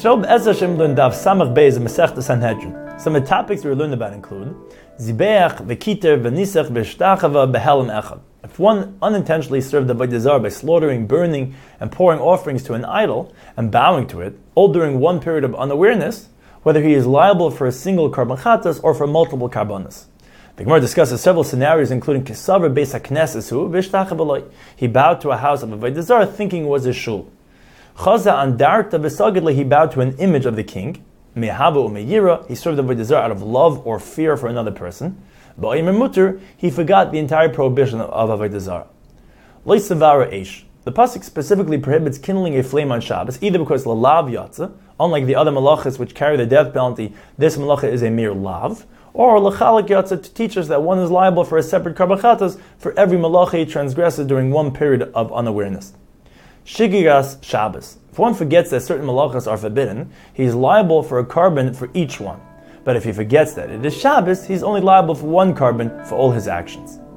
Some of the topics we learned about include Zibeach, Vekiter, Venisach, Beshtachava, Behelim Echad. If one unintentionally served the Avodah Zarah by slaughtering, burning, and pouring offerings to an idol and bowing to it, all during one period of unawareness, whether he is liable for a single karban chatas or for multiple karbanas. The Gemara discusses several scenarios, including Kisavar Beis HaKnessesu, V'Shtachavah. He bowed to a house of Avodah Zarah thinking it was a shul. Chaza Andarta V'Sagidle, he bowed to an image of the king. Mehava Umeyira, he served the Avodah Zarah out of love or fear for another person. Ba'ayim Mutter, he forgot the entire prohibition of Avodah Zarah. Leisavara Eish. The pasuk specifically prohibits kindling a flame on Shabbos, either because lalav yatza, unlike the other malachas which carry the death penalty, this malacha is a mere lav, or lachalak yatza, to teach us that one is liable for a separate karban chatas for every malacha he transgresses during one period of unawareness. Shigigas Shabbos. If one forgets that certain malachas are forbidden, he is liable for a karban for each one. But if he forgets that it is Shabbos, he is only liable for one karban for all his actions.